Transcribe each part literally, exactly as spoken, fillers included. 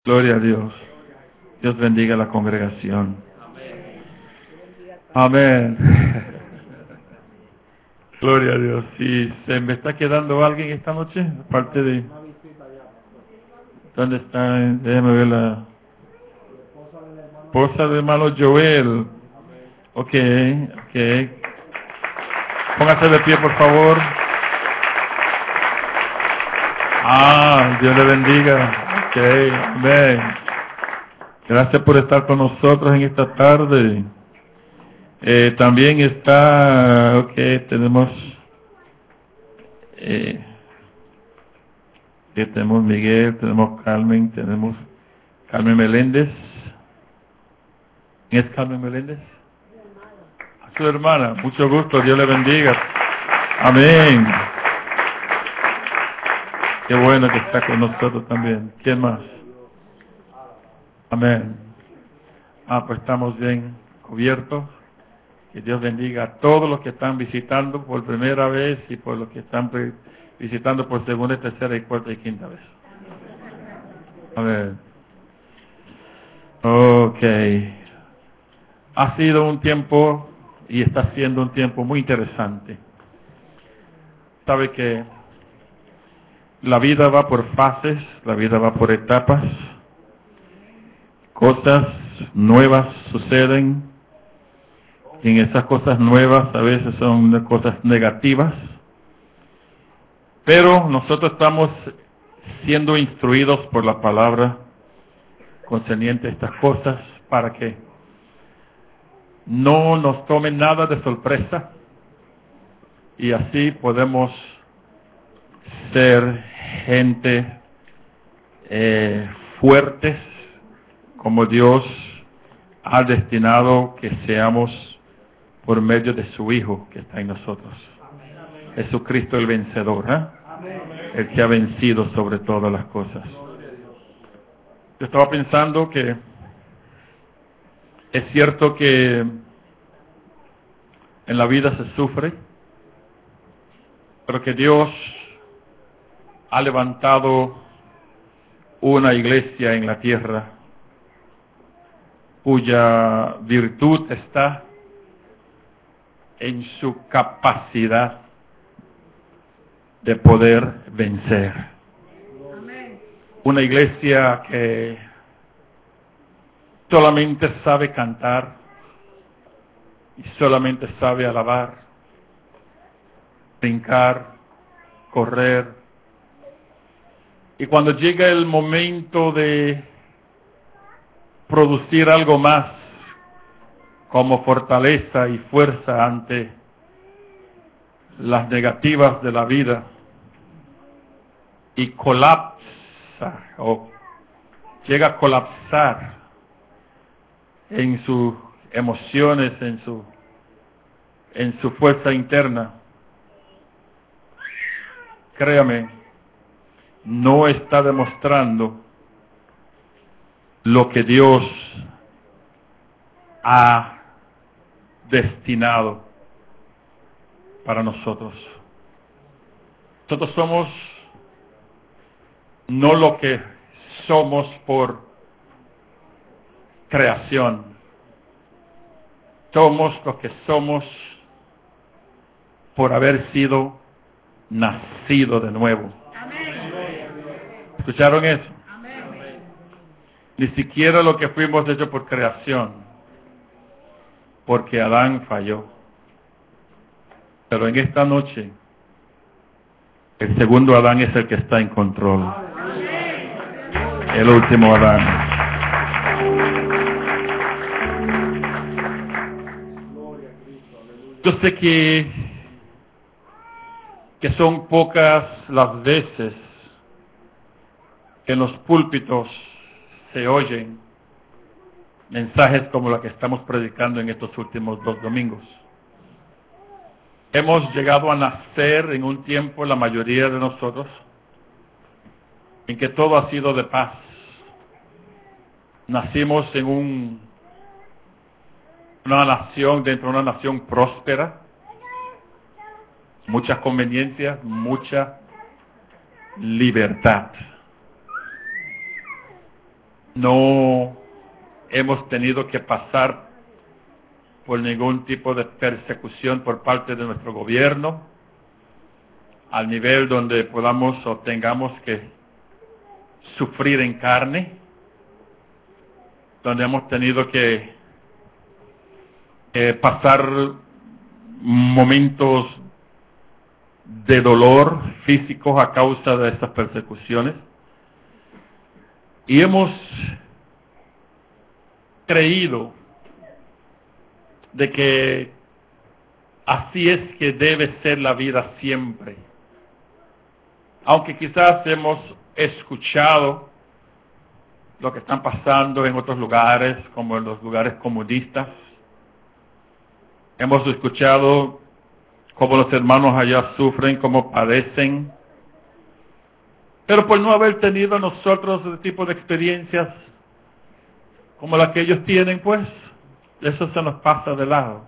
Gloria a Dios. Dios bendiga a la congregación. Amén. Gloria a Dios. Si se me está quedando alguien esta noche, aparte de... ¿Dónde está? Déjame ver la esposa del hermano Joel. Ok, ok. Póngase de pie, por favor. Ah, Dios le bendiga. Ok, amén. Gracias por estar con nosotros en esta tarde. Eh, también está, ok, tenemos, eh, tenemos Miguel, tenemos Carmen, tenemos Carmen Meléndez. ¿Quién es Carmen Meléndez? A su hermana, mucho gusto, Dios le bendiga. Amén. Qué bueno que está con nosotros también. ¿Quién más? Amén. Ah, pues estamos bien cubiertos. Que Dios bendiga a todos los que están visitando por primera vez y por los que están visitando por segunda, tercera y cuarta y quinta vez. Amén. Ok. Ha sido un tiempo y está siendo un tiempo muy interesante. Sabe que la vida va por fases, la vida va por etapas. Cosas nuevas suceden. Y en esas cosas nuevas a veces son cosas negativas. Pero nosotros estamos siendo instruidos por la palabra concerniente a estas cosas para que no nos tomen nada de sorpresa y así podemos ser gente eh, fuertes como Dios ha destinado que seamos por medio de su Hijo que está en nosotros. Jesucristo el vencedor, ¿eh? El que ha vencido sobre todas las cosas. Yo estaba pensando que es cierto que en la vida se sufre, pero que Dios ha levantado una iglesia en la tierra cuya virtud está en su capacidad de poder vencer. Una iglesia que solamente sabe cantar y solamente sabe alabar, brincar, correr. Y cuando llega el momento de producir algo más como fortaleza y fuerza ante las negativas de la vida y colapsa o llega a colapsar en sus emociones, en su en su fuerza interna, créame, no está demostrando lo que Dios ha destinado para nosotros. Nosotros somos no lo que somos por creación. Somos lo que somos por haber sido nacido de nuevo. ¿Escucharon eso? Ni siquiera lo que fuimos hechos por creación, porque Adán falló. Pero en esta noche, el segundo Adán es el que está en control. El último Adán. Yo sé que, que son pocas las veces que en los púlpitos se oyen mensajes como los que estamos predicando en estos últimos dos domingos. Hemos llegado a nacer en un tiempo, la mayoría de nosotros, en que todo ha sido de paz. Nacimos en un, una nación, dentro de una nación próspera, muchas conveniencias, mucha libertad. no hemos tenido que pasar por ningún tipo de persecución por parte de nuestro gobierno, al nivel donde podamos o tengamos que sufrir en carne, donde hemos tenido que eh, pasar momentos de dolor físicos a causa de estas persecuciones. Y hemos creído de que así es que debe ser la vida siempre. Aunque quizás hemos escuchado lo que están pasando en otros lugares, como en los lugares comunistas. Hemos escuchado cómo los hermanos allá sufren, cómo padecen. Pero por no haber tenido nosotros ese tipo de experiencias como la que ellos tienen, pues, eso se nos pasa de lado.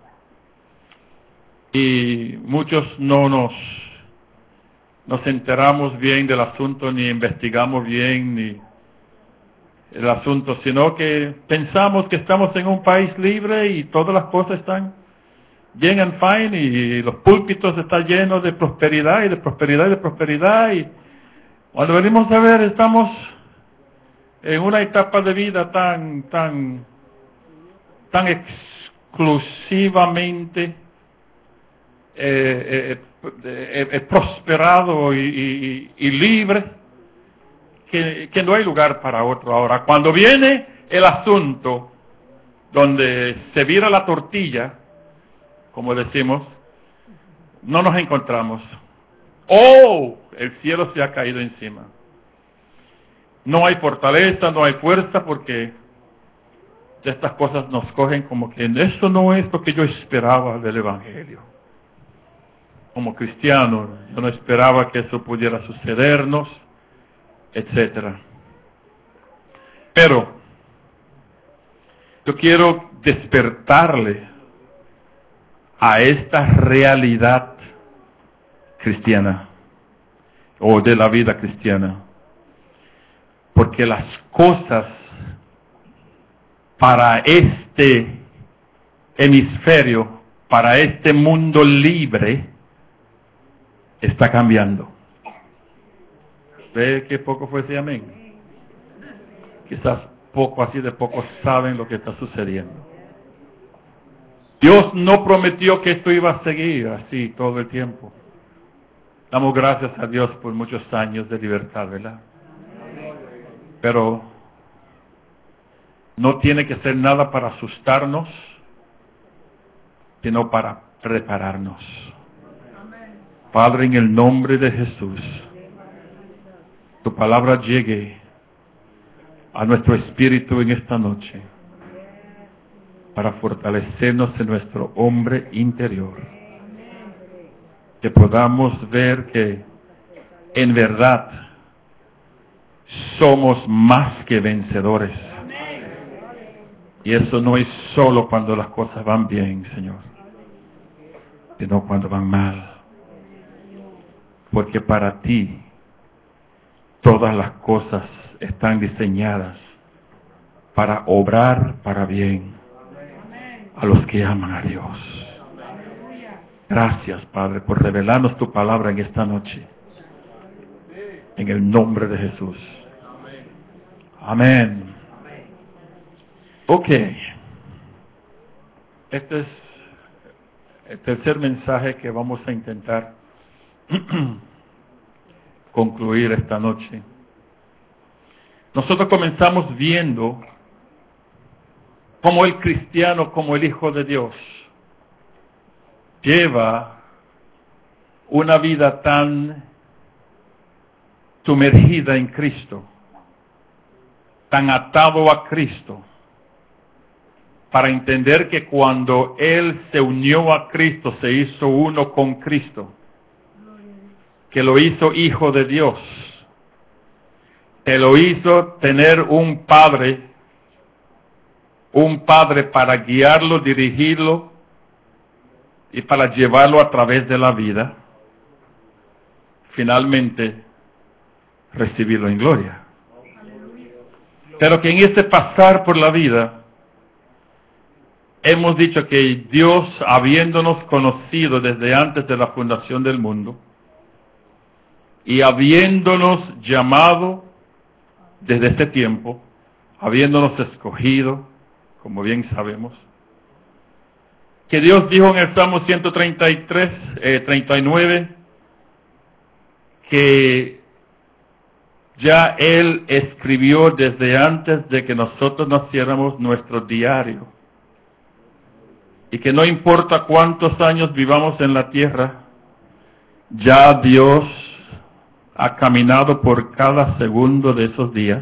Y muchos no nos, nos enteramos bien del asunto, ni investigamos bien, ni el asunto, sino que pensamos que estamos en un país libre y todas las cosas están bien and fine y los púlpitos están llenos de prosperidad y de prosperidad y de prosperidad, y cuando venimos a ver estamos en una etapa de vida tan tan tan exclusivamente eh, eh, eh, eh, prosperado y, y, y libre, que, que no hay lugar para otro ahora. Cuando viene el asunto donde se vira la tortilla, como decimos, no nos encontramos. ¡Oh! El cielo se ha caído encima. No hay fortaleza, no hay fuerza, porque estas cosas nos cogen como que eso no es lo que yo esperaba del Evangelio. Como cristiano, yo no esperaba que eso pudiera sucedernos, etcétera. Pero yo quiero despertarle a esta realidad cristiana o de la vida cristiana, porque las cosas para este hemisferio, para este mundo libre, está cambiando. ¿Ve qué poco fue ese amén? Quizás poco, así de poco saben lo que está sucediendo. Dios no prometió que esto iba a seguir así todo el tiempo. Damos gracias a Dios por muchos años de libertad, ¿verdad? Pero no tiene que ser nada para asustarnos, sino para prepararnos. Padre, en el nombre de Jesús, tu palabra llegue a nuestro espíritu en esta noche para fortalecernos en nuestro hombre interior. Que podamos ver que en verdad somos más que vencedores. Y eso no es solo cuando las cosas van bien, Señor, sino cuando van mal. Porque para ti todas las cosas están diseñadas para obrar para bien a los que aman a Dios. Gracias, Padre, por revelarnos tu palabra en esta noche. En el nombre de Jesús. Amén. Ok. Este es el tercer mensaje que vamos a intentar concluir esta noche. Nosotros comenzamos viendo cómo el cristiano, como el Hijo de Dios, lleva una vida tan sumergida en Cristo, tan atado a Cristo, para entender que cuando Él se unió a Cristo, se hizo uno con Cristo, que lo hizo hijo de Dios, que lo hizo tener un Padre, un Padre para guiarlo, dirigirlo y para llevarlo a través de la vida, finalmente recibirlo en gloria. Pero que en este pasar por la vida, hemos dicho que Dios, habiéndonos conocido desde antes de la fundación del mundo, y habiéndonos llamado desde este tiempo, habiéndonos escogido, como bien sabemos, que Dios dijo en el Salmo ciento treinta y tres, eh, treinta y nueve, que ya Él escribió desde antes de que nosotros naciéramos nuestro diario, y que no importa cuántos años vivamos en la tierra, ya Dios ha caminado por cada segundo de esos días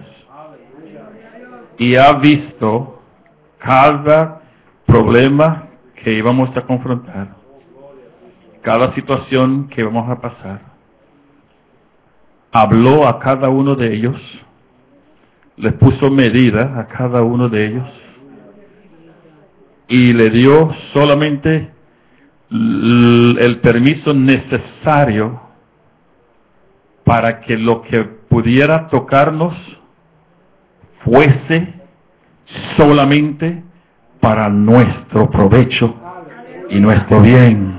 y ha visto cada problema que íbamos a confrontar, cada situación que íbamos a pasar. Habló a cada uno de ellos, les puso medida a cada uno de ellos y le dio solamente el permiso necesario para que lo que pudiera tocarnos fuese solamente para nuestro provecho y nuestro bien.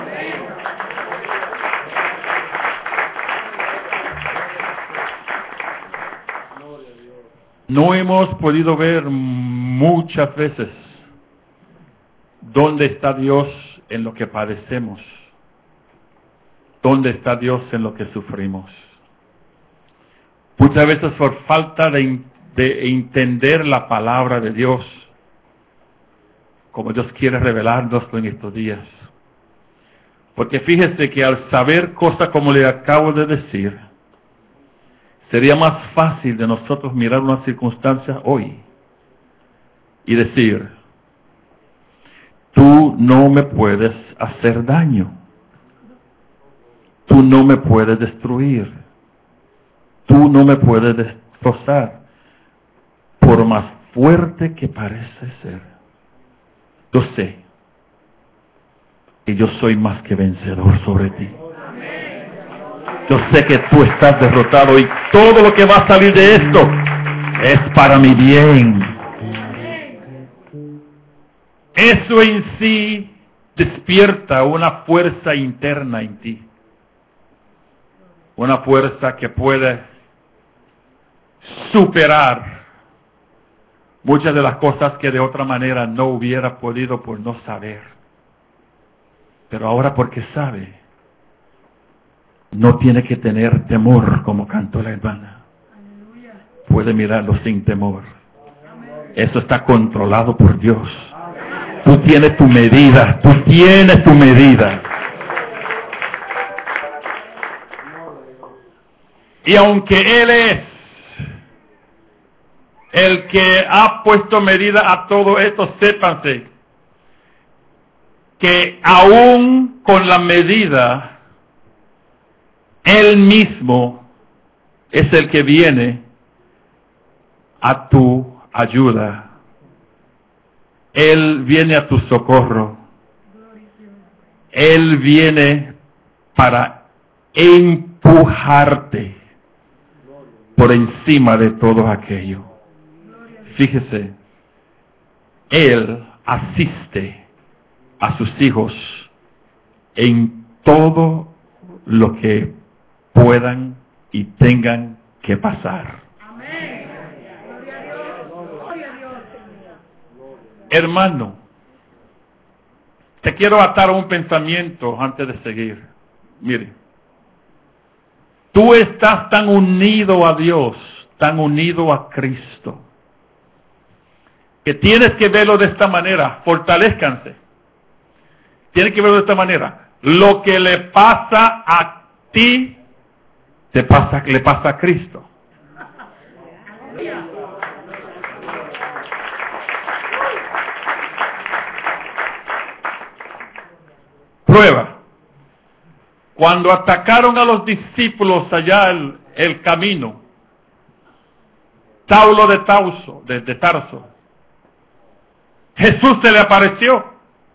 No hemos podido ver muchas veces dónde está Dios en lo que padecemos, dónde está Dios en lo que sufrimos. Muchas veces por falta de, de entender la palabra de Dios, como Dios quiere revelarnos en estos días. Porque fíjese que al saber cosas como le acabo de decir, sería más fácil de nosotros mirar una circunstancia hoy y decir, tú no me puedes hacer daño, tú no me puedes destruir, tú no me puedes destrozar, por más fuerte que parece ser. Yo sé que yo soy más que vencedor sobre ti. Yo sé que tú estás derrotado y todo lo que va a salir de esto es para mi bien. Eso en sí despierta una fuerza interna en ti. Una fuerza que puede superar muchas de las cosas que de otra manera no hubiera podido por no saber. Pero ahora porque sabe, no tiene que tener temor, como cantó la hermana. Puede mirarlo sin temor. Eso está controlado por Dios. Tú tienes tu medida, tú tienes tu medida. Y aunque Él es el que ha puesto medida a todo esto, sépanse que aún con la medida, Él mismo es el que viene a tu ayuda. Él viene a tu socorro. Él viene para empujarte por encima de todo aquello. Fíjese, Él asiste a sus hijos en todo lo que puedan y tengan que pasar. Amén. Gloria a Dios. Gloria a Dios. Hermano, te quiero atar a un pensamiento antes de seguir. Mire, tú estás tan unido a Dios, tan unido a Cristo, que tienes que verlo de esta manera. Fortalezcanse. Tienes que verlo de esta manera. Lo que le pasa a ti, te pasa, le pasa a Cristo. Prueba. Cuando atacaron a los discípulos allá el, el camino, Saulo de Tarso, de, de Tarso, Jesús se le apareció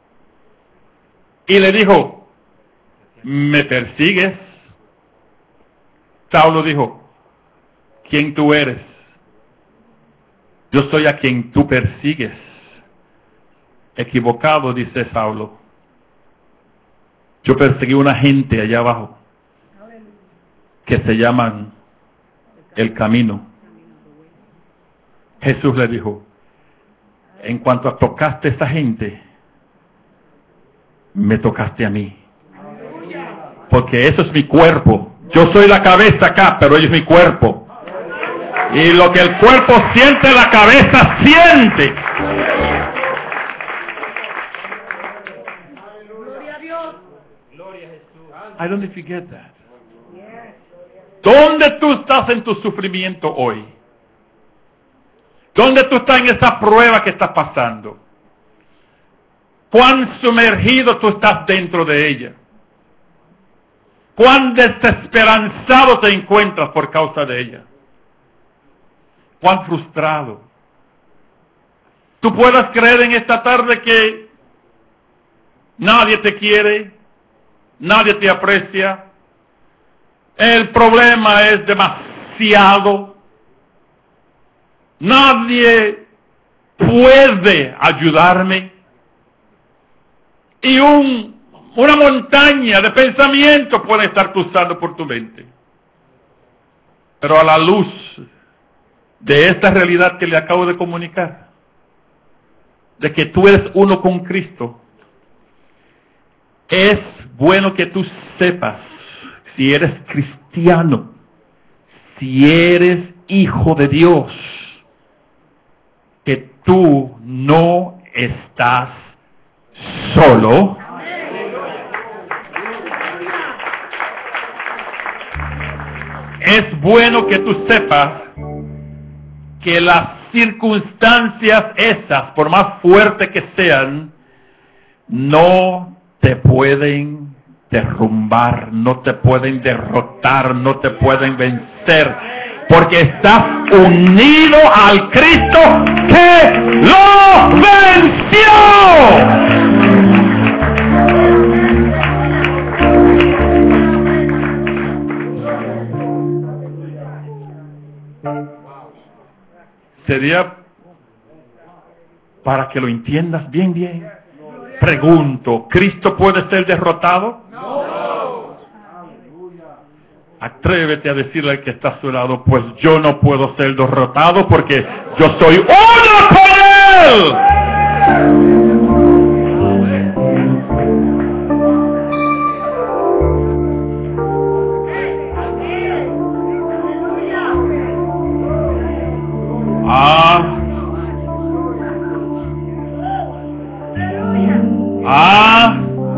y le dijo, ¿me persigues? Saulo dijo, ¿quién tú eres? Yo soy a quien tú persigues. Equivocado, dice Saulo. Yo perseguí una gente allá abajo que se llaman el camino. Jesús le dijo, en cuanto tocaste a esa gente, me tocaste a mí. Porque eso es mi cuerpo. Yo soy la cabeza acá, pero ellos es mi cuerpo. Y lo que el cuerpo siente, la cabeza siente. Gloria a Dios. I don't know if you get that. ¿Dónde tú estás en tu sufrimiento hoy? ¿Dónde tú estás en esa prueba que estás pasando? ¿Cuán sumergido tú estás dentro de ella? ¿Cuán desesperanzado te encuentras por causa de ella? ¿Cuán frustrado? Tú puedas creer en esta tarde que nadie te quiere, nadie te aprecia, el problema es demasiado, nadie puede ayudarme, y un, una montaña de pensamiento puede estar cruzando por tu mente. Pero a la luz de esta realidad que le acabo de comunicar, de que tú eres uno con Cristo, es bueno que tú sepas, si eres cristiano, si eres hijo de Dios, que tú no estás solo. Es bueno que tú sepas que las circunstancias esas, por más fuertes que sean, no te pueden derrumbar, no te pueden derrotar, no te pueden vencer, porque estás unido al Cristo que lo venció. Sería para que lo entiendas bien, bien. Pregunto, ¿Cristo puede ser derrotado? No. Atrévete a decirle al que está a su lado, pues yo no puedo ser derrotado porque yo soy uno con Él. Ah. Ah.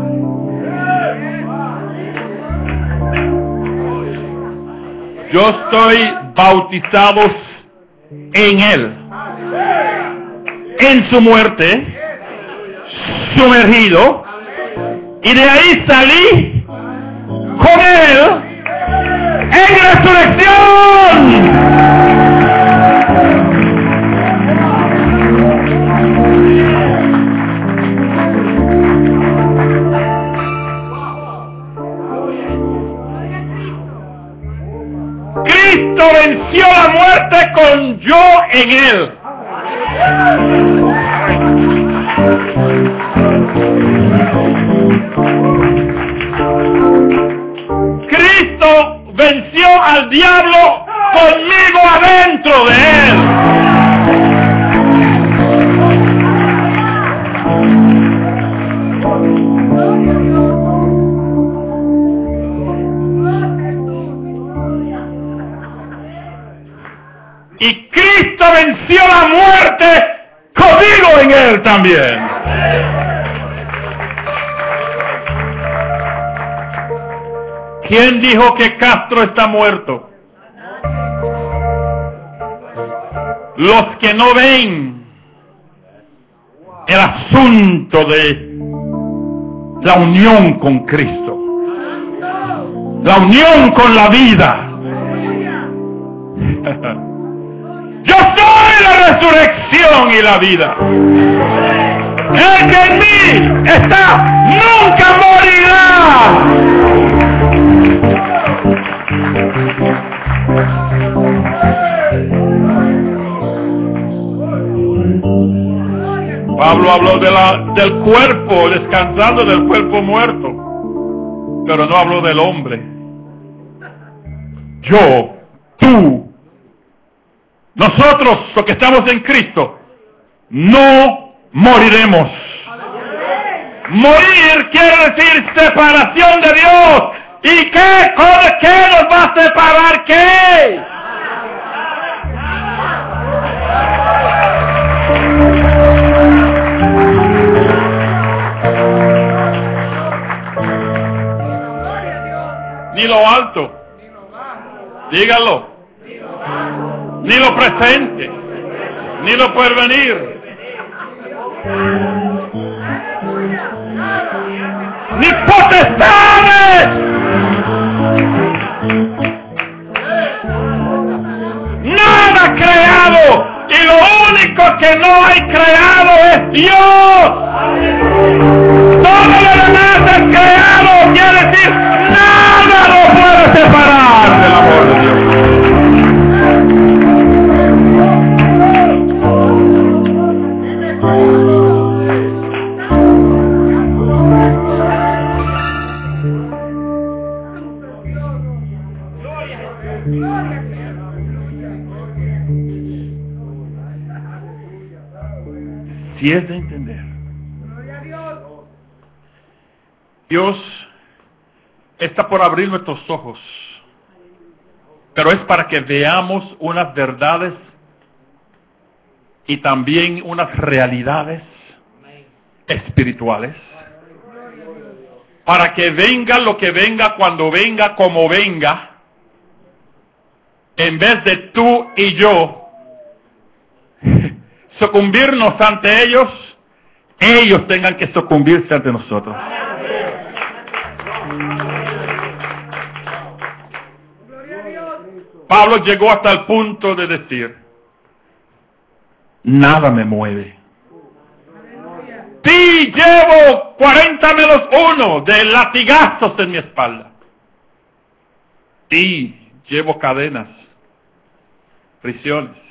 Yo estoy bautizado en Él, en su muerte, sumergido, y de ahí salí con Él en resurrección. Cristo venció la muerte con yo en Él. Cristo venció al diablo conmigo adentro de Él. Y Cristo venció la muerte conmigo en Él también. ¿Quién dijo que Castro está muerto? Los que no ven el asunto de la unión con Cristo, la unión con la vida. Yo soy la resurrección y la vida. El que en mí está nunca morirá. Pablo habló de la, del cuerpo, descansando del cuerpo muerto, pero no habló del hombre. Yo, tú, nosotros, los que estamos en Cristo, no moriremos. Morir quiere decir separación de Dios. ¿Y qué? ¿Con qué nos va a separar? ¿Qué? Ni lo alto, dígalo, ni lo presente, ni lo porvenir, ni potestades, nada creado, y lo único que no hay creado es Dios. Todo lo demás es creado, quiere decir nada lo puede separar del amor de Dios. Si es de entender, Dios está por abrir nuestros ojos, pero es para que veamos unas verdades y también unas realidades espirituales, para que venga lo que venga, cuando venga, como venga, en vez de tú y yo sucumbirnos ante ellos, ellos tengan que sucumbirse ante nosotros. Pablo llegó hasta el punto de decir, nada me mueve. Sí, llevo cuarenta menos uno de latigazos en mi espalda. Sí, llevo cadenas, prisiones.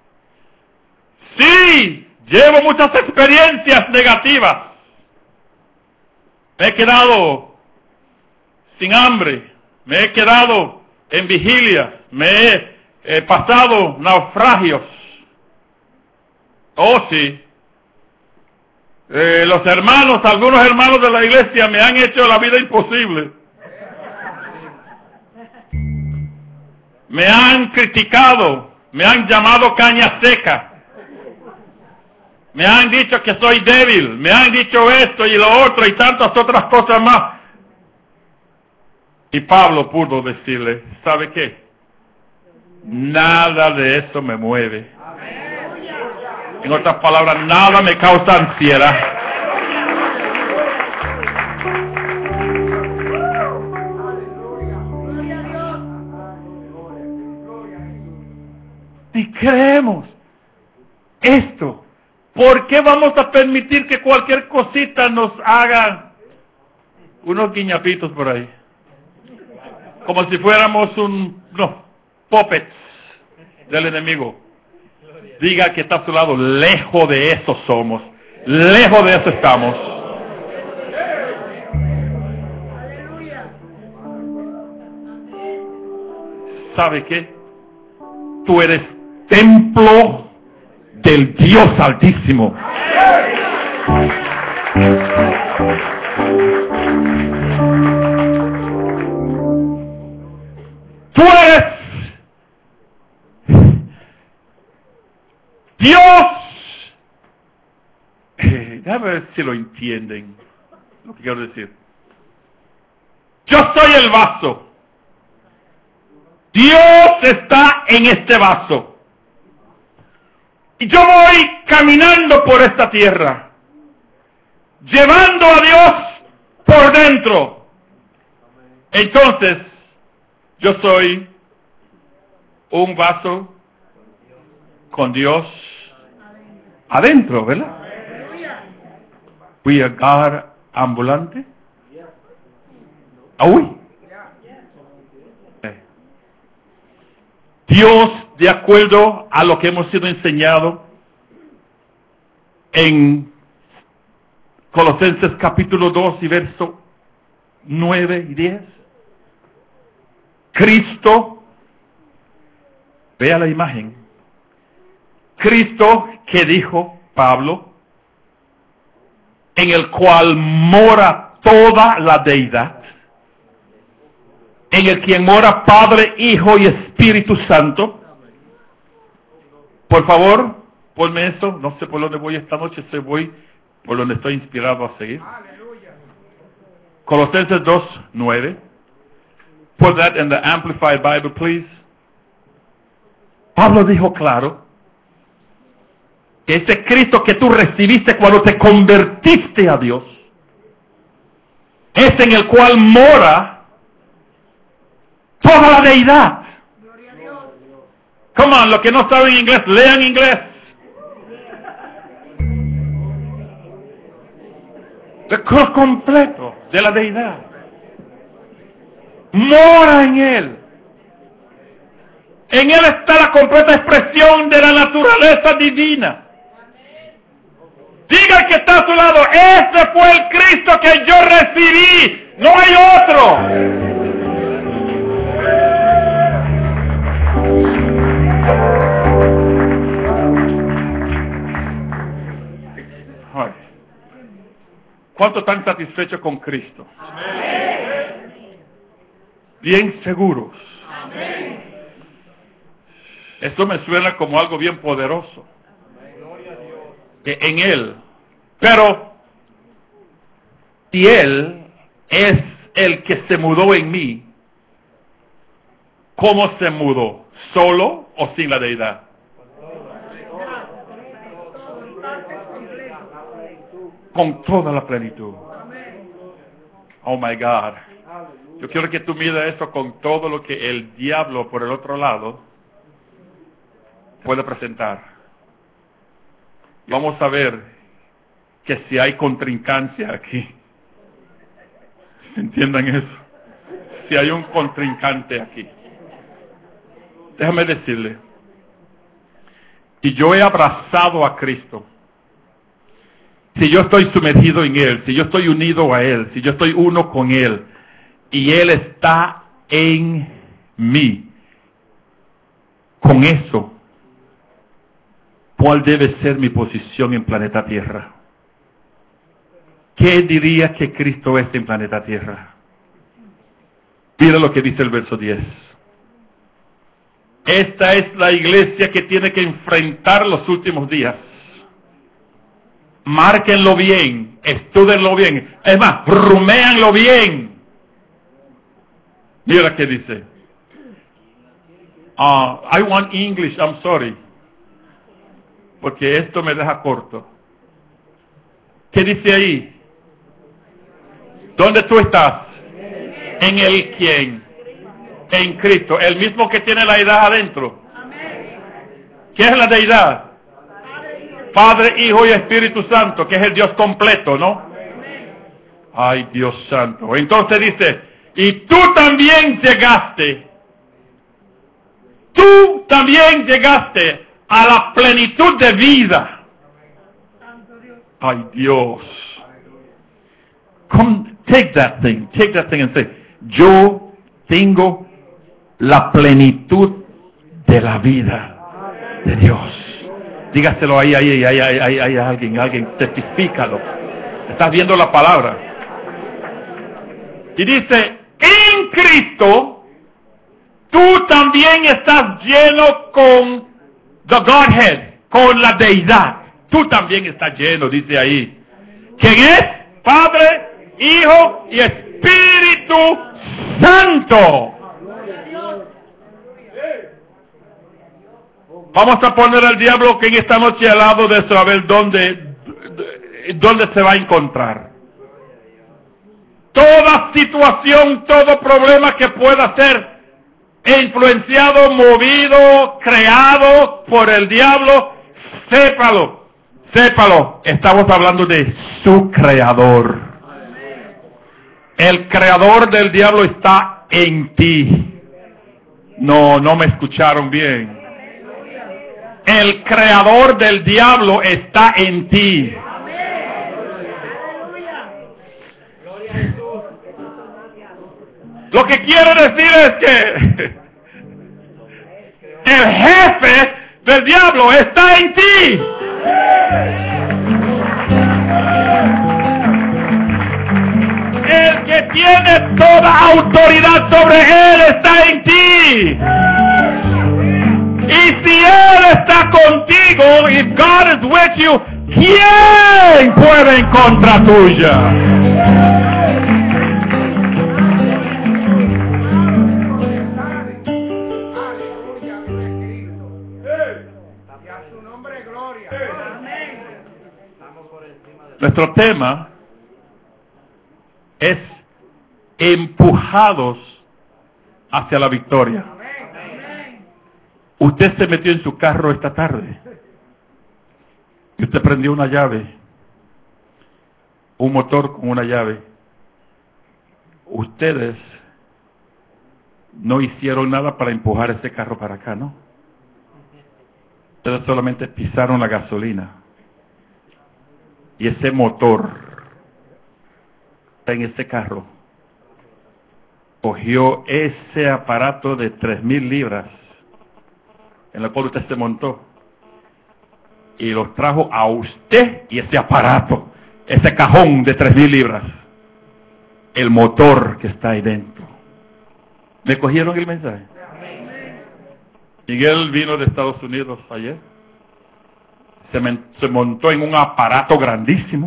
Sí, llevo muchas experiencias negativas. Me he quedado sin hambre, me he quedado en vigilia, me he eh, pasado naufragios. Oh, sí. Eh, los hermanos, algunos hermanos de la iglesia me han hecho la vida imposible. Me han criticado, me han llamado caña seca. Me han dicho que soy débil, me han dicho esto y lo otro y tantas otras cosas más. Y Pablo pudo decirle, ¿sabe qué? Nada de eso me mueve. En otras palabras, nada me causa ansiedad. Si creemos esto, ¿por qué vamos a permitir que cualquier cosita nos haga unos guiñapitos por ahí? Como si fuéramos un, no, puppets del enemigo. Diga que está a su lado, lejos de eso somos, lejos de eso estamos. ¿Sabe qué? Tú eres templo del Dios Altísimo. Tú eres Dios. Eh, déjame ver si lo entienden lo que quiero decir. Yo soy el vaso. Dios está en este vaso. Y yo voy caminando por esta tierra, llevando a Dios por dentro. Entonces, yo soy un vaso con Dios adentro, ¿verdad? We are God ambulante. Ah, uy. Dios, de acuerdo a lo que hemos sido enseñados, en Colosenses capítulo dos y verso nueve y diez. Cristo, vea la imagen. Cristo que dijo Pablo, en el cual mora toda la deidad, en el quien mora Padre, Hijo y Espíritu Santo. Por favor, ponme eso. No sé por dónde voy esta noche, se voy por donde estoy inspirado a seguir. Colosenses dos, nueve. Put that in the Amplified Bible, please. Pablo dijo claro que ese Cristo que tú recibiste cuando te convertiste a Dios es en el cual mora toda la deidad. Come on, los que no saben inglés, lean inglés. El cruz completo de la deidad mora en Él. En Él está la completa expresión de la naturaleza divina. Diga al que está a su lado, ese fue el Cristo que yo recibí, no hay otro. Ay. ¿Cuánto están satisfechos con Cristo? Amén. Bien seguros. Amén. Esto me suena como algo bien poderoso. Que en Él. Pero, si Él es el que se mudó en mí, ¿cómo se mudó? ¿Solo o sin la deidad? Con toda la plenitud. Oh my God. Yo quiero que tú mides eso con todo lo que el diablo por el otro lado puede presentar. Vamos a ver que si hay contrincancia aquí. ¿Entiendan eso? Si hay un contrincante aquí. Déjame decirle, si yo he abrazado a Cristo, si yo estoy sumergido en Él, si yo estoy unido a Él, si yo estoy uno con Él, y Él está en mí, con eso, ¿cuál debe ser mi posición en planeta Tierra? ¿Qué diría que Cristo es en planeta Tierra? Mira lo que dice el verso diez. Esta es la iglesia que tiene que enfrentar los últimos días. Márquenlo bien, estúdenlo bien. Es más, ruméanlo bien. Mira qué dice. Uh, I want English, I'm sorry. Porque esto me deja corto. ¿Qué dice ahí? ¿Dónde tú estás? En el quién. En Cristo. El mismo que tiene la deidad adentro. ¿Qué es la deidad? Padre, Hijo y Espíritu Santo, que es el Dios completo, ¿no? Ay, Dios santo. Entonces dice, y tú también llegaste. Tú también llegaste a la plenitud de vida. Ay, Dios. Come, take that thing, take that thing and say, yo tengo la plenitud de la vida de Dios. Dígaselo ahí, ahí, ahí, ahí, ahí, ahí, alguien, alguien, testifícalo. Estás viendo la palabra. Y dice, en Cristo, tú también estás lleno con the Godhead, con la deidad. Tú también estás lleno, dice ahí. ¿Quién es? Padre, Hijo y Espíritu Santo. Vamos a poner al diablo que en esta noche al lado de eso, a ver dónde, dónde se va a encontrar. Toda situación, todo problema que pueda ser influenciado, movido, creado por el diablo, sépalo, sépalo, estamos hablando de su creador. El creador del diablo está en ti. No, no me escucharon bien. El creador del diablo está en ti. Lo que quiero decir es que el jefe del diablo está en ti. El que tiene toda autoridad sobre él está en ti. Y si él está contigo, if God is with you, ¿quién puede en contra tuya? Nuestro tema es empujados hacia la victoria. Usted se metió en su carro esta tarde y usted prendió una llave, un motor con una llave. Ustedes no hicieron nada para empujar ese carro para acá, ¿no? Ustedes solamente pisaron la gasolina. Y ese motor en ese carro cogió ese aparato de tres mil libras en el cual usted se montó y los trajo a usted y ese aparato, ese cajón de tres mil libras, el motor que está ahí dentro. ¿Me cogieron el mensaje? Miguel vino de Estados Unidos ayer. Se, me, se montó en un aparato grandísimo,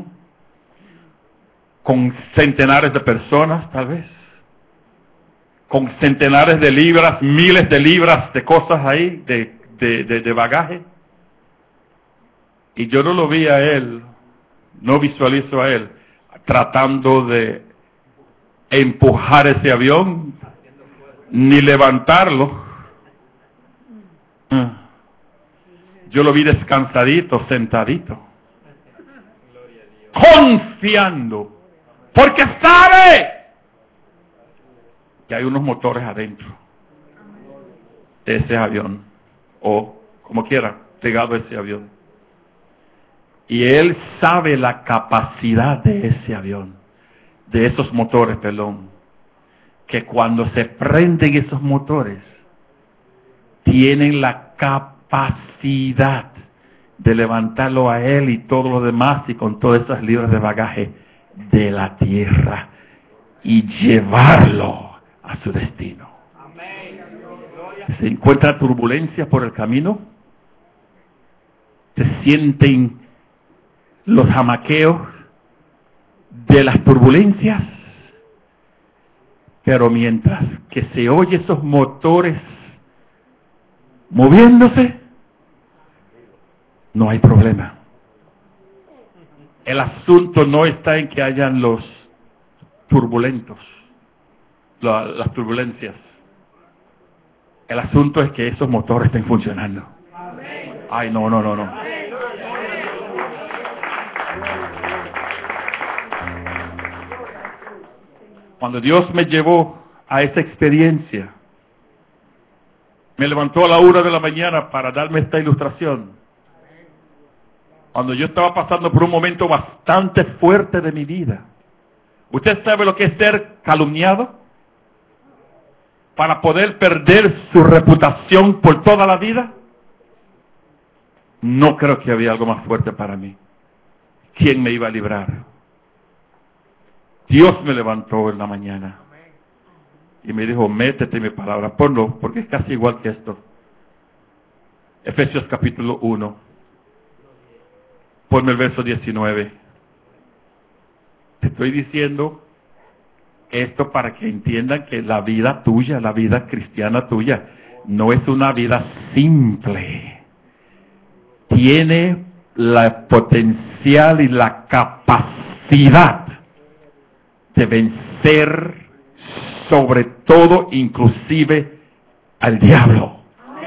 con centenares de personas tal vez, con centenares de libras, miles de libras de cosas ahí, de, de, de, de bagaje. Y yo no lo vi a él, no visualizo a él, tratando de empujar ese avión, ni levantarlo. Yo lo vi descansadito, sentadito, confiando, porque sabe que hay unos motores adentro de ese avión, o como quiera, pegado a ese avión. Y él sabe la capacidad de ese avión, de esos motores, perdón, que cuando se prenden esos motores, tienen la capacidad de levantarlo a él y todo lo demás y con todas esas libras de bagaje de la tierra y llevarlo a su destino. Se encuentra turbulencia por el camino, se sienten los jamaqueos de las turbulencias, pero mientras que se oye esos motores moviéndose, no hay problema. El asunto no está en que hayan los turbulentos, la, las turbulencias. El asunto es que esos motores estén funcionando. Ay, no, no, no, no. Cuando Dios me llevó a esa experiencia, me levantó a la una de la mañana para darme esta ilustración. Cuando yo estaba pasando por un momento bastante fuerte de mi vida. ¿Usted sabe lo que es ser calumniado? Para poder perder su reputación por toda la vida. No creo que había algo más fuerte para mí. ¿Quién me iba a librar? Dios me levantó en la mañana y me dijo, métete en mi palabra, ponlo, porque es casi igual que esto. Efesios capítulo uno, ponme el verso diecinueve. Te estoy diciendo esto para que entiendan que la vida tuya, la vida cristiana tuya, no es una vida simple. Tiene la potencial y la capacidad de vencer sobre todo, inclusive al diablo.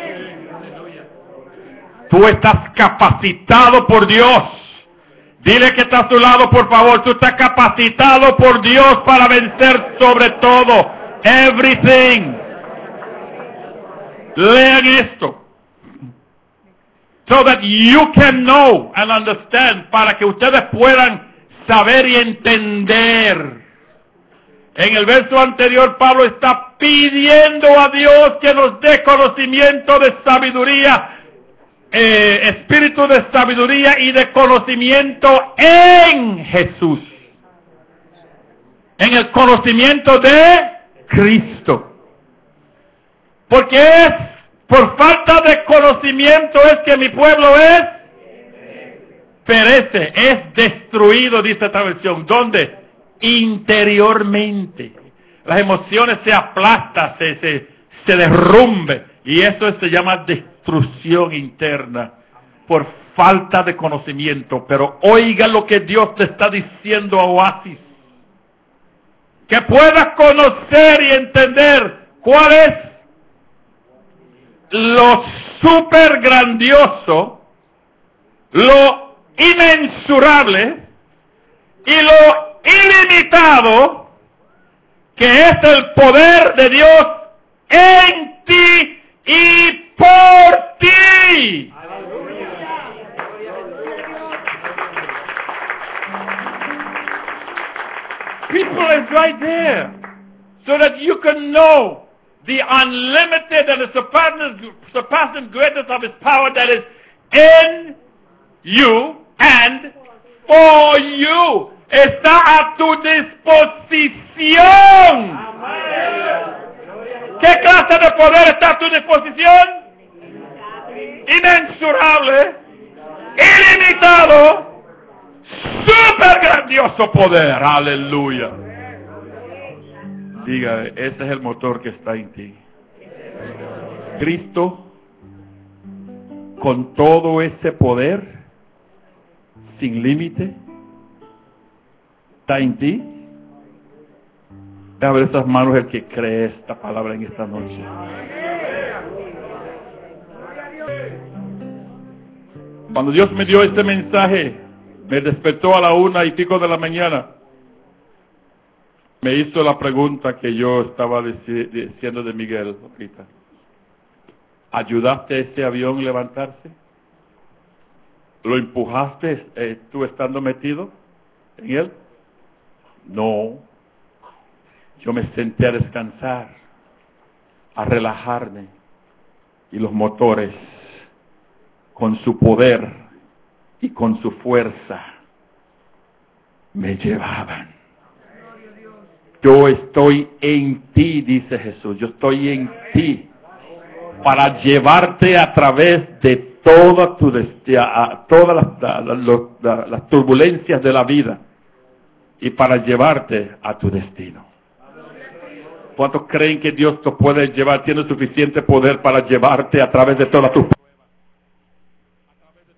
Tú estás capacitado por Dios. Dile que está a tu lado, por favor. Tú estás capacitado por Dios para vencer sobre todo. Everything. Lean esto. So that you can know and understand, para que ustedes puedan saber y entender. En el verso anterior, Pablo está pidiendo a Dios que nos dé conocimiento de sabiduría, eh, espíritu de sabiduría y de conocimiento en Jesús. En el conocimiento de Cristo. Porque es por falta de conocimiento es que mi pueblo es perece, es destruido, dice esta versión. ¿Dónde? Interiormente. Las emociones se aplastan, se, se, se derrumbe. Y eso se llama destrucción interna por falta de conocimiento. Pero oiga lo que Dios te está diciendo a Oasis. Que puedas conocer y entender cuál es lo super grandioso, lo inmensurable y lo ilimitado que es el poder de Dios en ti y por ti. People is right there, so that you can know the unlimited and the surpassing, surpassing greatness of His power that is in you and for you. Está a tu disposición. ¿Qué clase de poder está a tu disposición? Inmensurable, ilimitado, super grandioso poder. Aleluya. Diga, ese es el motor que está en ti. Cristo, con todo ese poder, sin límite, está en ti. Déjame ver esas manos el que cree esta palabra en esta noche. Cuando Dios me dio este mensaje, me despertó a la una y pico de la mañana. Me hizo la pregunta que yo estaba diciendo de Miguel ahorita. ¿Ayudaste a ese avión a levantarse? ¿Lo empujaste eh, tú estando metido en él? No. Yo me senté a descansar, a relajarme, y los motores, con su poder y con su fuerza, me llevaban. Yo estoy en ti, dice Jesús, yo estoy en ti para llevarte a través de toda tu a todas las, las, las, las turbulencias de la vida y para llevarte a tu destino. ¿Cuántos creen que Dios te puede llevar, tiene suficiente poder para llevarte a través de todas tus